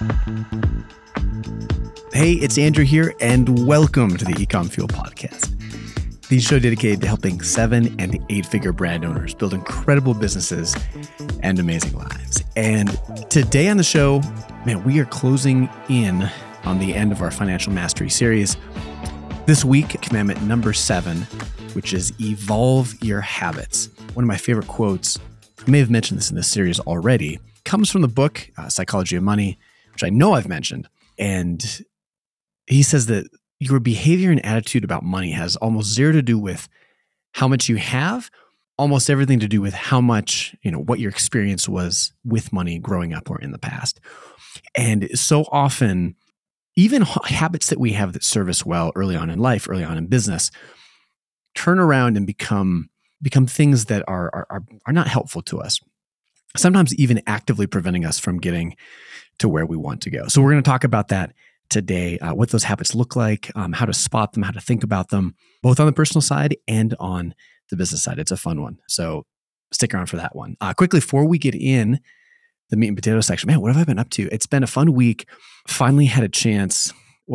Hey, it's Andrew here, and welcome to the Ecom Fuel Podcast. The show dedicated to helping 7- and 8-figure brand owners build incredible businesses and amazing lives. And today on the show, man, we are closing in on the end of our Financial Mastery series. This week, commandment number 7, which is evolve your habits. One of my favorite quotes, I may have mentioned this in this series already, comes from the book, Psychology of Money, which I know I've mentioned. And he says that your behavior and attitude about money has almost zero to do with how much you have, almost everything to do with how much, what your experience was with money growing up or in the past. And so often, even habits that we have that serve us well early on in life, early on in business, turn around and become things that are not helpful to us. Sometimes even actively preventing us from getting to where we want to go. So we're going to talk about that today, what those habits look like, how to spot them, how to think about them, both on the personal side and on the business side. It's a fun one. So stick around for that one. Quickly, before we get in the meat and potato section, man, what have I been up to? It's been a fun week. Finally made a chance,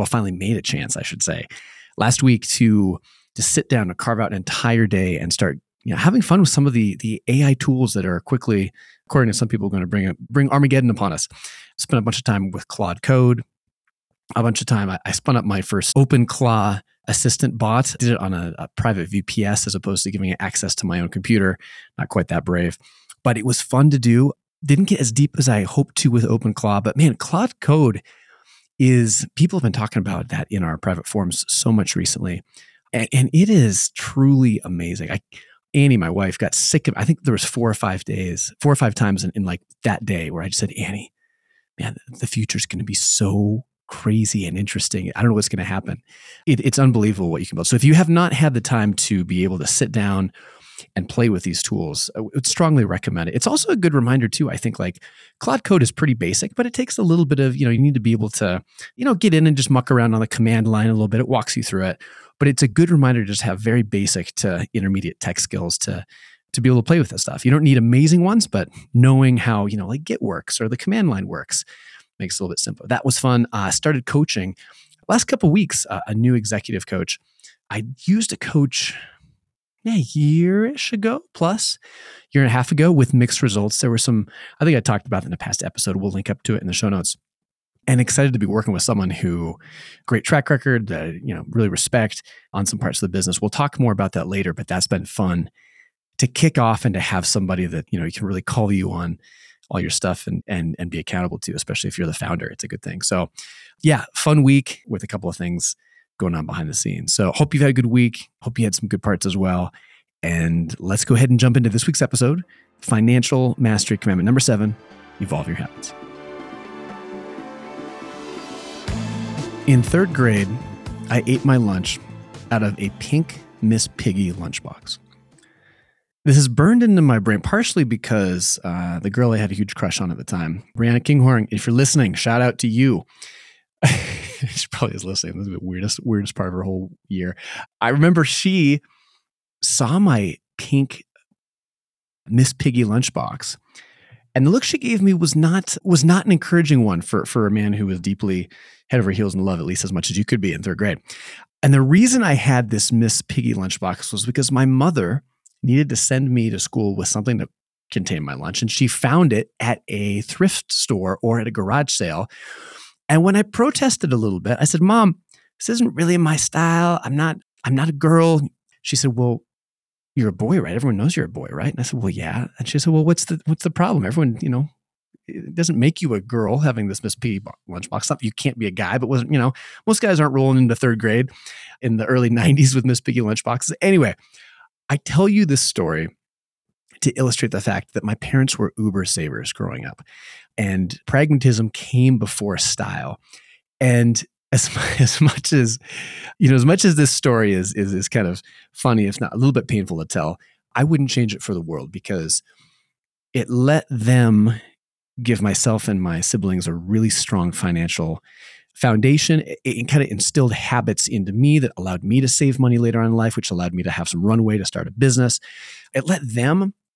I should say, last week to sit down and carve out an entire day and start having fun with some of the AI tools that are quickly, according to some people, going to bring Armageddon upon us. Spent a bunch of time with Claude Code. A bunch of time. I spun up my first OpenClaw assistant bot. Did it on a private VPS as opposed to giving it access to my own computer. Not quite that brave, but it was fun to do. Didn't get as deep as I hoped to with OpenClaw, but man, Claude Code people have been talking about that in our private forums so much recently. And it is truly amazing. Annie, my wife, got sick of, I think there was 4 or 5 times in like that day where I just said, Annie, man, the future's going to be so crazy and interesting. I don't know what's going to happen. It's unbelievable what you can build. So if you have not had the time to be able to sit down and play with these tools, I would strongly recommend it. It's also a good reminder too. I think like Claude Code is pretty basic, but it takes a little bit of, you need to be able to, get in and just muck around on the command line a little bit. It walks you through it, but it's a good reminder to just have very basic to intermediate tech skills to be able to play with this stuff. You don't need amazing ones, but knowing how, like Git works or the command line works makes it a little bit simpler. That was fun. I started coaching last couple of weeks, a new executive coach. I used a coach a year-ish ago, plus year and a half ago with mixed results. There were some, I think I talked about in a past episode. We'll link up to it in the show notes. And excited to be working with someone who, great track record, really respect on some parts of the business. We'll talk more about that later, but that's been fun to kick off and to have somebody that, you can really call you on all your stuff and be accountable to, especially if you're the founder. It's a good thing. So yeah, fun week with a couple of things going on behind the scenes. So hope you've had a good week. Hope you had some good parts as well. And let's go ahead and jump into this week's episode, Financial Mastery Commandment number 7, evolve your habits. In 3rd grade, I ate my lunch out of a pink Miss Piggy lunchbox. This is burned into my brain partially because the girl I had a huge crush on at the time, Brianna Kinghorn, if you're listening, shout out to you. She probably is listening. This is the weirdest part of her whole year. I remember she saw my pink Miss Piggy lunchbox, and the look she gave me was not an encouraging one for a man who was deeply head over heels in love, at least as much as you could be in 3rd grade. And the reason I had this Miss Piggy lunchbox was because my mother needed to send me to school with something to contain my lunch. And she found it at a thrift store or at a garage sale. And when I protested a little bit, I said, Mom, this isn't really my style. I'm not a girl. She said, well, you're a boy, right? Everyone knows you're a boy, right? And I said, well, yeah. And she said, well, what's the problem? Everyone, it doesn't make you a girl having this Miss Piggy lunchbox. Not that you can't be a guy, but wasn't, most guys aren't rolling into 3rd grade in the early 90s with Miss Piggy lunchboxes. Anyway, I tell you this story to illustrate the fact that my parents were uber savers growing up, and pragmatism came before style. And as much as this story is kind of funny, if not a little bit painful to tell, I wouldn't change it for the world, because it let them give myself and my siblings a really strong financial foundation. It kind of instilled habits into me that allowed me to save money later on in life, which allowed me to have some runway to start a business. It let them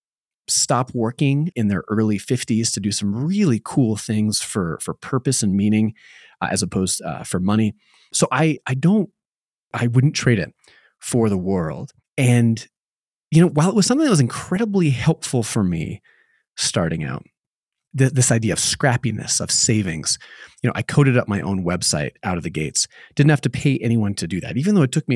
stop working in their early 50s to do some really cool things for purpose and meaning as opposed for money. So I wouldn't trade it for the world. And, while it was something that was incredibly helpful for me starting out, this idea of scrappiness, of savings, I coded up my own website out of the gates. Didn't have to pay anyone to do that, even though it took me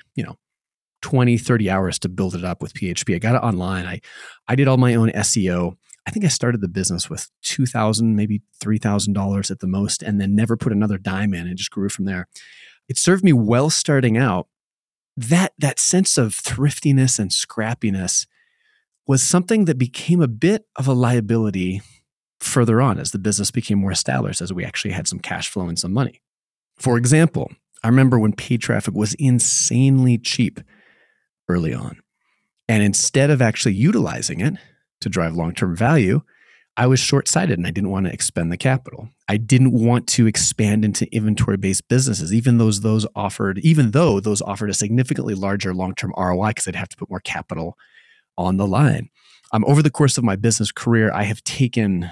20, 30 hours to build it up with PHP. I got it online. I did all my own SEO. I think I started the business with $2,000, maybe $3,000 at the most, and then never put another dime in and just grew from there. It served me well starting out. That sense of thriftiness and scrappiness was something that became a bit of a liability further on as the business became more established, as we actually had some cash flow and some money. For example, I remember when paid traffic was insanely cheap early on. And instead of actually utilizing it to drive long-term value, I was short-sighted and I didn't want to expend the capital. I didn't want to expand into inventory-based businesses, even though those offered a significantly larger long-term ROI because I'd have to put more capital on the line. Over the course of my business career, I have taken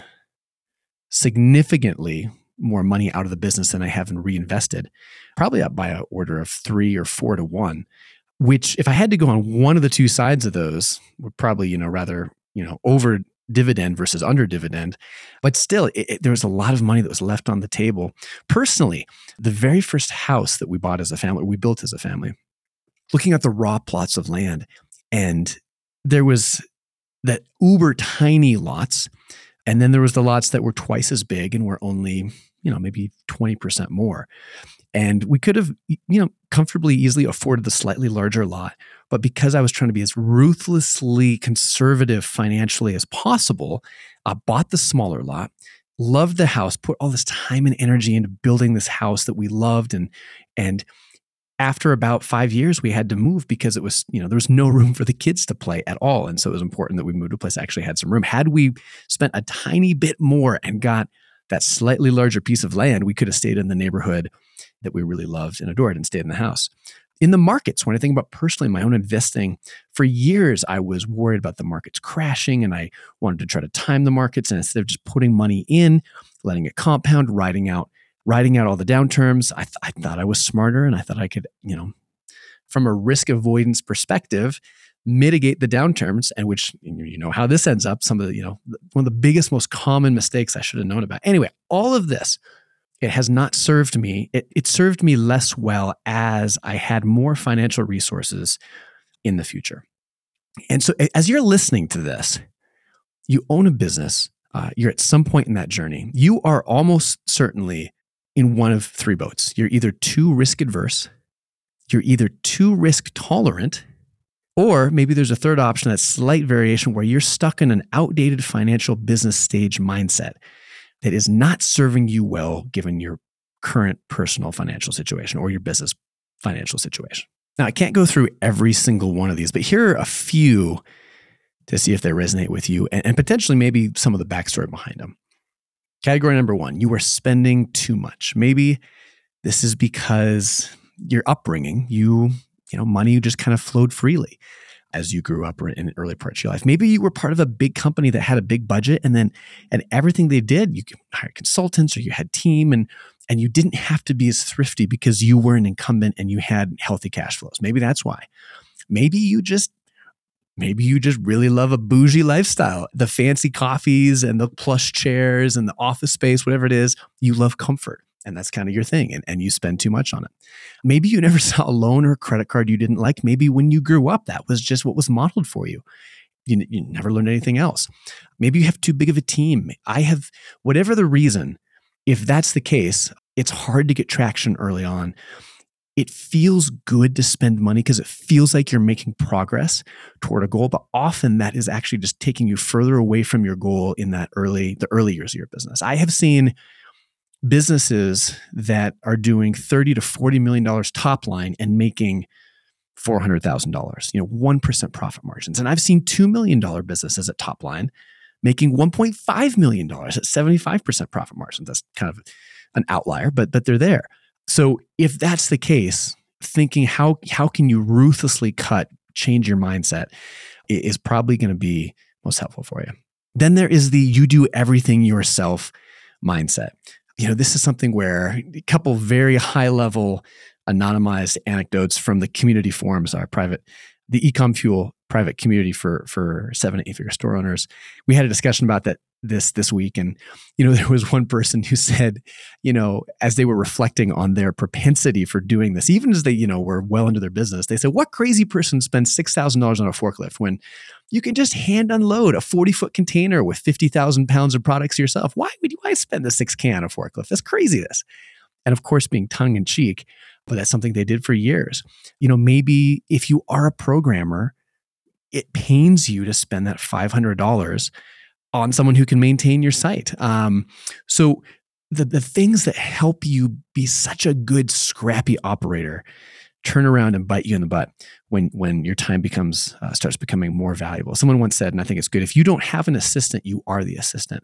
significantly more money out of the business than I have reinvested, probably up by an order of 3 or 4 to 1, which if I had to go on one of the two sides of those would probably, rather, over dividend versus under dividend. But still, there was a lot of money that was left on the table. Personally, the very first house that we built as a family, looking at the raw plots of land, and there was that uber tiny lots. And then there was the lots that were twice as big and were only, maybe 20% more. And we could have, comfortably, easily afforded the slightly larger lot. But because I was trying to be as ruthlessly conservative financially as possible, I bought the smaller lot, loved the house, put all this time and energy into building this house that we loved. And after about 5 years, we had to move because it was, there was no room for the kids to play at all. And so it was important that we moved to a place that actually had some room. Had we spent a tiny bit more and got that slightly larger piece of land, we could have stayed in the neighborhood that we really loved and adored and stayed in the house. In the markets, when I think about personally my own investing, for years I was worried about the markets crashing and I wanted to try to time the markets. And instead of just putting money in, letting it compound, riding out all the downturns, I thought I was smarter and I thought I could, from a risk avoidance perspective, mitigate the downturns, and which, how this ends up, some of the, one of the biggest, most common mistakes I should have known about. Anyway, all of this, it has not served me. It served me less well as I had more financial resources in the future. And so as you're listening to this, you own a business, you're at some point in that journey, you are almost certainly in one of 3 boats. You're either too risk adverse, you're either too risk tolerant, or maybe there's a third option, that slight variation where you're stuck in an outdated financial business stage mindset that is not serving you well given your current personal financial situation or your business financial situation. Now, I can't go through every single one of these, but here are a few to see if they resonate with you and potentially maybe some of the backstory behind them. Category number 1, you are spending too much. Maybe this is because your upbringing, money just kind of flowed freely as you grew up in early parts of your life. Maybe you were part of a big company that had a big budget and everything they did, you could hire consultants or you had team and you didn't have to be as thrifty because you were an incumbent and you had healthy cash flows. Maybe that's why. Maybe you just really love a bougie lifestyle, the fancy coffees and the plush chairs and the office space, whatever it is, you love comfort. And that's kind of your thing, and you spend too much on it. Maybe you never saw a loan or a credit card you didn't like. Maybe when you grew up, that was just what was modeled for you. You never learned anything else. Maybe you have too big of a team. Whatever the reason, if that's the case, it's hard to get traction early on. It feels good to spend money because it feels like you're making progress toward a goal, but often that is actually just taking you further away from your goal in the early years of your business. I have seen businesses that are doing $30 to $40 million top line and making $400,000, 1% profit margins. And I've seen $2 million businesses at top line making $1.5 million at 75% profit margins. That's kind of an outlier, but they're there. So if that's the case, thinking how can you ruthlessly change your mindset is probably going to be most helpful for you. Then there is the you do everything yourself mindset. This is something where a couple very high level anonymized anecdotes from the community forums, the Ecom Fuel private community for 7 to 8 figure store owners. We had a discussion about that this week. And, there was one person who said, as they were reflecting on their propensity for doing this, even as they, were well into their business, they said, what crazy person spends $6,000 on a forklift when you can just hand unload a 40-foot container with 50,000 pounds of products yourself? Why spend the $6,000 on a forklift? That's craziness. And of course, being tongue in cheek, but that's something they did for years. Maybe if you are a programmer, it pains you to spend that $500 on someone who can maintain your site. So the things that help you be such a good, scrappy operator turn around and bite you in the butt when your time starts becoming more valuable. Someone once said, and I think it's good, if you don't have an assistant, you are the assistant.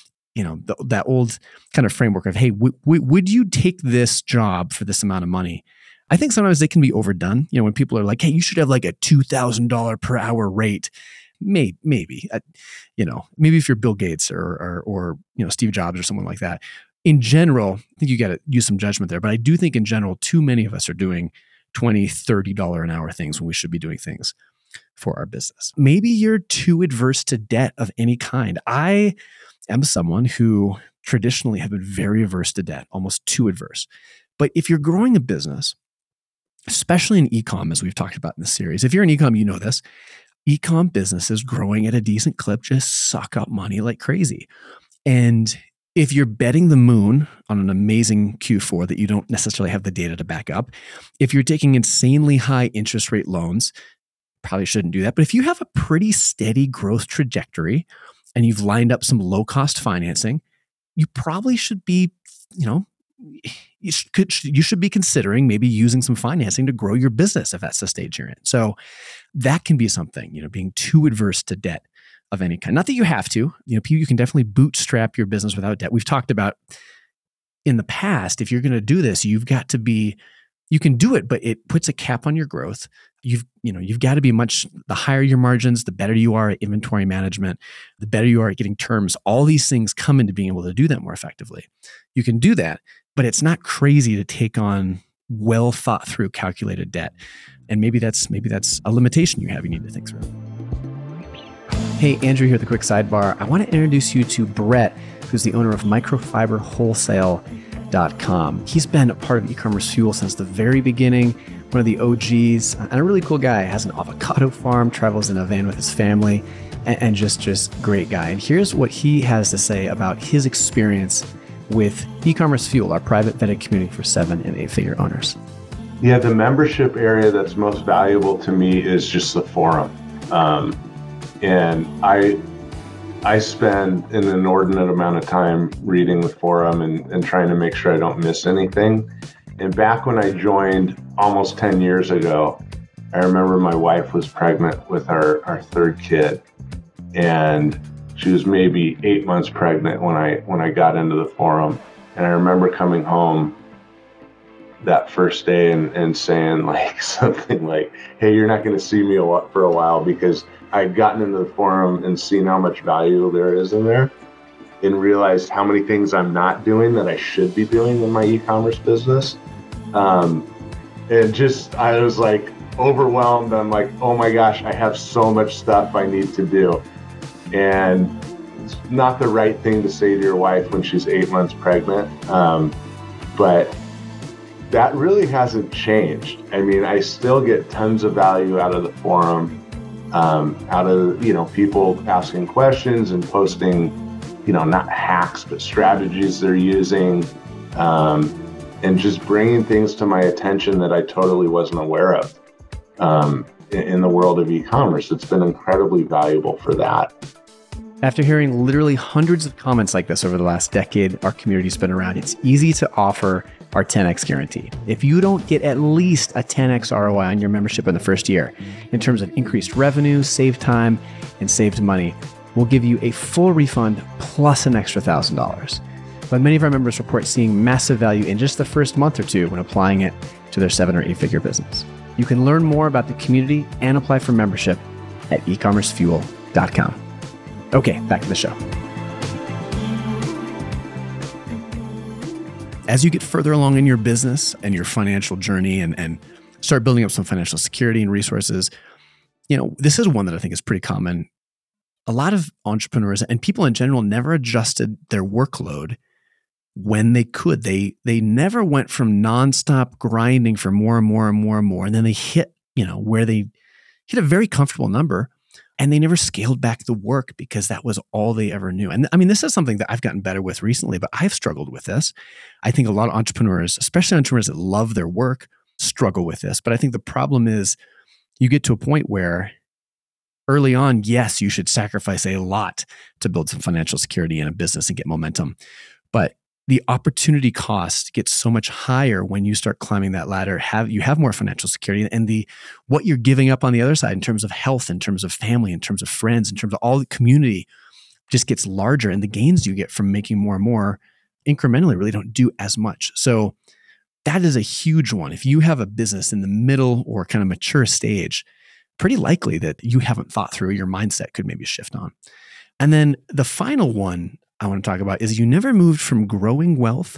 That old kind of framework of, hey, would you take this job for this amount of money? I think sometimes they can be overdone. When people are like, hey, you should have like a $2,000 per hour rate. Maybe, maybe if you're Bill Gates or Steve Jobs or someone like that. In general, I think you got to use some judgment there. But I do think in general, too many of us are doing $20, $30 an hour things when we should be doing things for our business. Maybe you're too adverse to debt of any kind. I am someone who traditionally have been very averse to debt, almost too adverse. But if you're growing a business, especially in e-com, as we've talked about in this series, if you're in e-com, you know this, e-com businesses growing at a decent clip just suck up money like crazy. And if you're betting the moon on an amazing Q4 that you don't necessarily have the data to back up, if you're taking insanely high interest rate loans, probably shouldn't do that. But if you have a pretty steady growth trajectory and you've lined up some low-cost financing, you probably should be, you should be considering maybe using some financing to grow your business if that's the stage you're in. So that can be something, being too adverse to debt of any kind. Not that you have to, you can definitely bootstrap your business without debt. We've talked about in the past, if you're going to do this, you can do it, but it puts a cap on your growth. You've got to be the higher your margins, the better you are at inventory management, the better you are at getting terms. All these things come into being able to do that more effectively. You can do that, but it's not crazy to take on well thought through calculated debt. And maybe that's a limitation you have you need to think through. Hey, Andrew here with a quick sidebar. I want to introduce you to Brett, who's the owner of microfiberwholesale.com. He's been a part of e-commerce fuel since the very beginning, one of the OGs, and a really cool guy. Has an avocado farm, travels in a van with his family, and just great guy. And here's what he has to say about his experience with e-commerce fuel, our private vetted community for 7 and 8 figure owners. Yeah, the membership area that's most valuable to me is just the forum. And I spend an inordinate amount of time reading the forum and trying to make sure I don't miss anything. And back when I joined almost 10 years ago, I remember my wife was pregnant with our third kid. And she was maybe 8 months pregnant when I got into the forum. And I remember coming home that first day and saying something like, hey, you're not going to see me for a while, because I'd gotten into the forum and seen how much value there is in there and realized how many things I'm not doing that I should be doing in my e-commerce business. I was overwhelmed. I'm like, oh my gosh, I have so much stuff I need to do. And it's not the right thing to say to your wife when she's 8 months pregnant. But that really hasn't changed. I mean, I still get tons of value out of the forum, out of, people asking questions and posting, not hacks, but strategies they're using, and just bringing things to my attention that I totally wasn't aware of in the world of e-commerce. It's been incredibly valuable for that. After hearing literally hundreds of comments like this over the last decade our community's been around, it's easy to offer our 10x guarantee. If you don't get at least a 10x ROI on your membership in the first year, in terms of increased revenue, saved time, and saved money, we'll give you a full refund plus an extra $1,000. But many of our members report seeing massive value in just the first month or two when applying it to their 7 or 8 figure business. You can learn more about the community and apply for membership at ecommercefuel.com. Okay, back to the show. As you get further along in your business and your financial journey and start building up some financial security and resources, this is one that I think is pretty common. A lot of entrepreneurs and people in general never adjusted their workload when they could. They never went from nonstop grinding for more and more and more and more. And then they hit, where they hit a very comfortable number, and they never scaled back the work because that was all they ever knew. And I mean, this is something that I've gotten better with recently, but I've struggled with this. I think a lot of entrepreneurs, especially entrepreneurs that love their work, struggle with this. But I think the problem is you get to a point where early on, yes, you should sacrifice a lot to build some financial security in a business and get momentum. But the opportunity cost gets so much higher when you start climbing that ladder. You have more financial security, and what you're giving up on the other side in terms of health, in terms of family, in terms of friends, in terms of all the community just gets larger, and the gains you get from making more and more incrementally really don't do as much. So that is a huge one. If you have a business in the middle or kind of mature stage, pretty likely that you haven't thought through, your mindset could maybe shift on. And then the final one I want to talk about is you never moved from growing wealth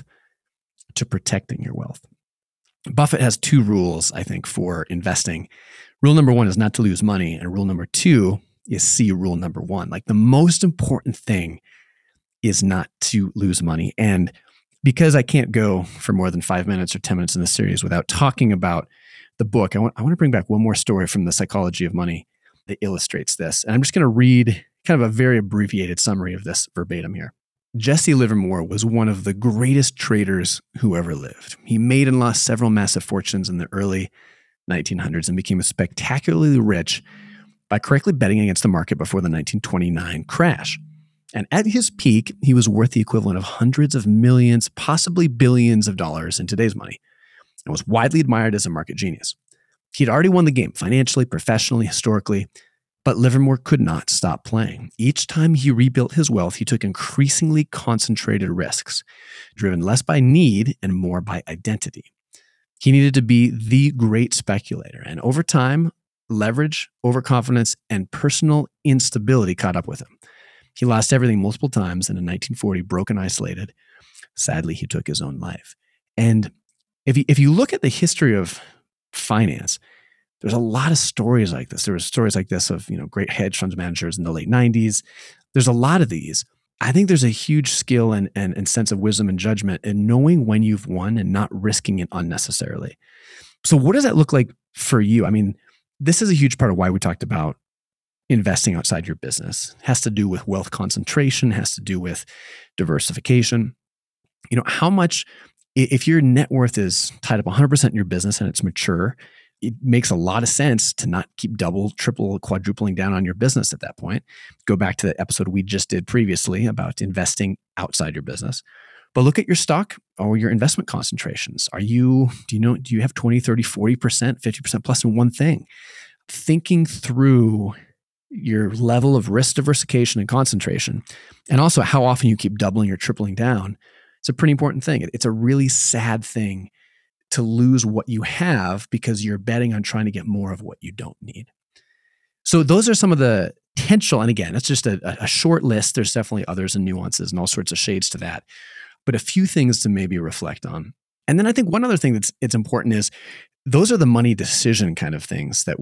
to protecting your wealth. Buffett has two rules, I think, for investing. Rule number one is not to lose money. And rule number two is see rule number one. Like, the most important thing is not to lose money. And because I can't go for more than 5 minutes or 10 minutes in the series without talking about the book, I want to bring back one more story from The Psychology of Money that illustrates this. And I'm just going to read kind of a very abbreviated summary of this verbatim here. Jesse Livermore was one of the greatest traders who ever lived. He made and lost several massive fortunes in the early 1900s and became spectacularly rich by correctly betting against the market before the 1929 crash. And at his peak, he was worth the equivalent of hundreds of millions, possibly billions of dollars in today's money, and was widely admired as a market genius. He'd already won the game financially, professionally, historically, but Livermore could not stop playing. Each time he rebuilt his wealth, he took increasingly concentrated risks, driven less by need and more by identity. He needed to be the great speculator, and over time, leverage, overconfidence, and personal instability caught up with him. He lost everything multiple times, and in 1940, broke and isolated, sadly, he took his own life. And if you look at the history of finance, there's a lot of stories like this. There were stories like this of, great hedge funds managers in the late 90s. There's a lot of these. I think there's a huge skill and sense of wisdom and judgment in knowing when you've won and not risking it unnecessarily. So what does that look like for you? I mean, this is a huge part of why we talked about investing outside your business. It has to do with wealth concentration, has to do with diversification. How much, if your net worth is tied up 100% in your business and it's mature, it makes a lot of sense to not keep double, triple, quadrupling down on your business at that point. Go back to the episode we just did previously about investing outside your business. But look at your stock or your investment concentrations. Do you have 20, 30, 40%, 50% plus in one thing? Thinking through your level of risk diversification and concentration, and also how often you keep doubling or tripling down, it's a pretty important thing. It's a really sad thing to lose what you have because you're betting on trying to get more of what you don't need. So those are some of the potential, and again, it's just a short list. There's definitely others and nuances and all sorts of shades to that, but a few things to maybe reflect on. And then I think one other thing it's important is those are the money decision kind of things that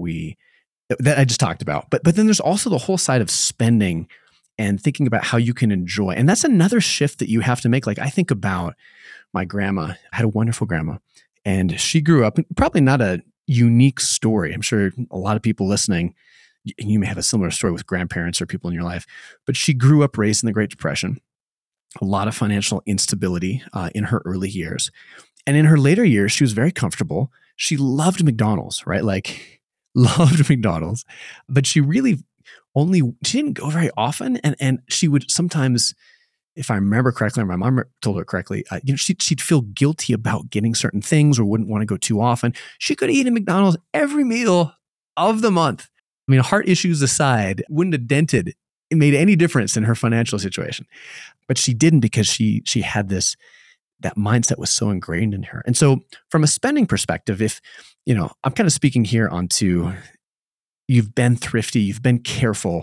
I just talked about. But then there's also the whole side of spending and thinking about how you can enjoy. And that's another shift that you have to make. Like, I think about my grandma. I had a wonderful grandma, and she grew up, probably not a unique story. I'm sure a lot of people listening, you may have a similar story with grandparents or people in your life, but she grew up raised in the Great Depression, a lot of financial instability in her early years. And in her later years, she was very comfortable. She loved McDonald's, right? Like, loved McDonald's, but she really she didn't go very often. And she would sometimes, if I remember correctly, or my mom told her correctly, she'd feel guilty about getting certain things or wouldn't want to go too often. She could eat at McDonald's every meal of the month. I mean, heart issues aside, wouldn't have dented, it made any difference in her financial situation. But she didn't because she had that mindset was so ingrained in her. And so from a spending perspective, if, I'm kind of speaking here onto, you've been thrifty, you've been careful,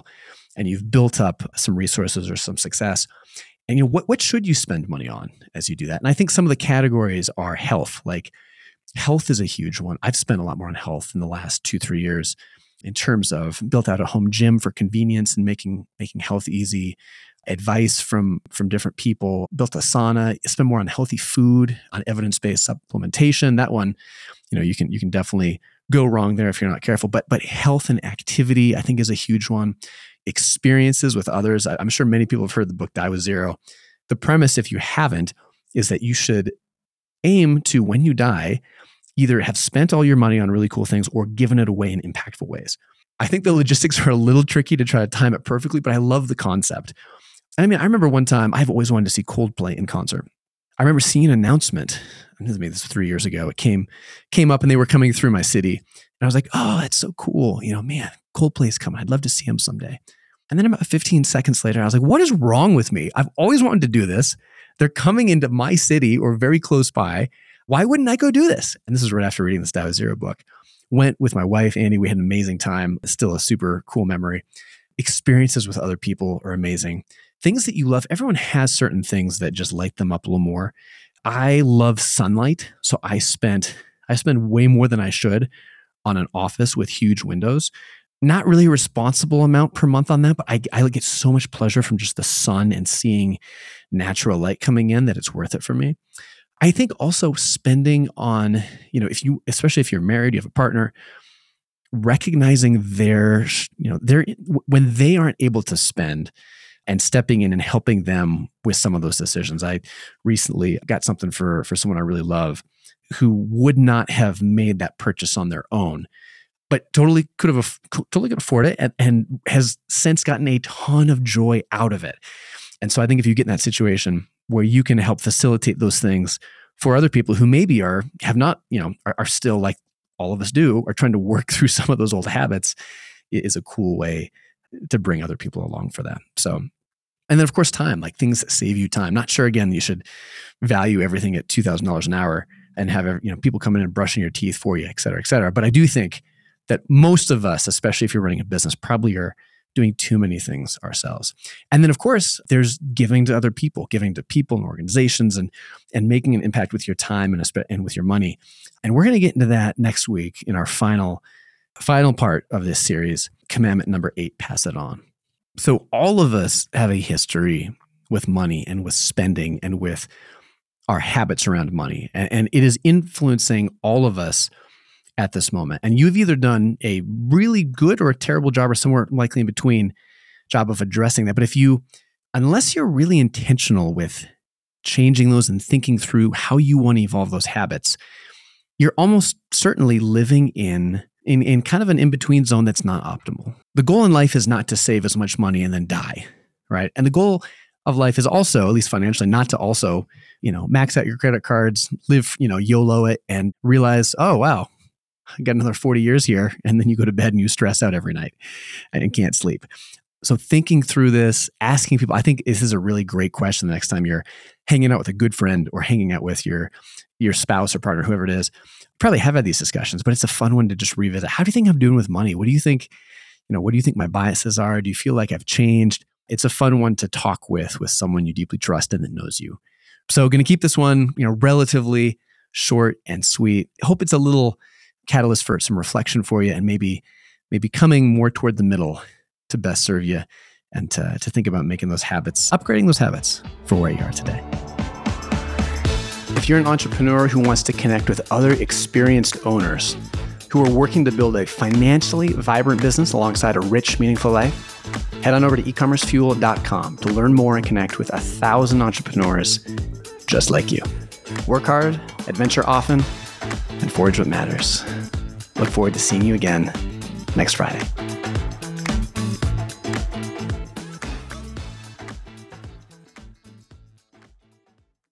and you've built up some resources or some success. And what should you spend money on as you do that? And I think some of the categories are health. Like health is a huge one. I've spent a lot more on health in the last 2-3 years in terms of built out a home gym for convenience and making health easy. Advice from different people, built a sauna, spend more on healthy food, on evidence-based supplementation. That one, you can definitely go wrong there if you're not careful. But health and activity, I think, is a huge one. Experiences with others. I'm sure many people have heard the book Die with Zero. The premise, if you haven't, is that you should aim to, when you die, either have spent all your money on really cool things or given it away in impactful ways. I think the logistics are a little tricky to try to time it perfectly, but I love the concept. I mean, I remember one time, I've always wanted to see Coldplay in concert. I remember seeing an announcement, and this was 3 years ago. It came up and they were coming through my city. And I was like, oh, that's so cool. Man, Coldplay's coming. I'd love to see him someday. And then about 15 seconds later, I was like, what is wrong with me? I've always wanted to do this. They're coming into my city or very close by. Why wouldn't I go do this? And this is right after reading this Die with Zero book. Went with my wife, Annie. We had an amazing time. It's still a super cool memory. Experiences with other people are amazing. Things that you love. Everyone has certain things that just light them up a little more. I love sunlight. So I spend way more than I should on an office with huge windows. Not really a responsible amount per month on that, but I get so much pleasure from just the sun and seeing natural light coming in that it's worth it for me. I think also spending on, especially if you're married, you have a partner, recognizing when they aren't able to spend and stepping in and helping them with some of those decisions. I recently got something for someone I really love who would not have made that purchase on their own, but totally could afford it and has since gotten a ton of joy out of it. And so I think if you get in that situation where you can help facilitate those things for other people who maybe are still, like all of us do, are trying to work through some of those old habits, it is a cool way to bring other people along for that. So, and then of course, time, like things that save you time. Not sure, again, you should value everything at $2,000 an hour and have people come in and brushing your teeth for you, et cetera, et cetera. But I do think that most of us, especially if you're running a business, probably are doing too many things ourselves. And then of course, there's giving to other people, giving to people and organizations and making an impact with your time and with your money. And we're going to get into that next week in our final part of this series, commandment number 8, pass it on. So all of us have a history with money and with spending and with our habits around money. And it is influencing all of us at this moment. And you've either done a really good or a terrible job or somewhere likely in between job of addressing that. But unless you're really intentional with changing those and thinking through how you want to evolve those habits, you're almost certainly living in kind of an in-between zone that's not optimal. The goal in life is not to save as much money and then die, right? And the goal of life is also, at least financially, not to also, max out your credit cards, live, YOLO it and realize, oh, wow, I got another 40 years here. And then you go to bed and you stress out every night and can't sleep. So thinking through this, asking people, I think this is a really great question the next time you're hanging out with a good friend or hanging out with your spouse or partner, whoever it is. Probably have had these discussions, but it's a fun one to just revisit. How do you think I'm doing with money? What do you think, what do you think my biases are? Do you feel like I've changed? It's a fun one to talk with someone you deeply trust and that knows you. So going to keep this one, relatively short and sweet. I hope it's a little catalyst for some reflection for you and maybe coming more toward the middle to best serve you and to think about making those habits, upgrading those habits for where you are today. If you're an entrepreneur who wants to connect with other experienced owners who are working to build a financially vibrant business alongside a rich, meaningful life, head on over to ecommercefuel.com to learn more and connect with 1,000 entrepreneurs just like you. Work hard, adventure often, and forge what matters. Look forward to seeing you again next Friday.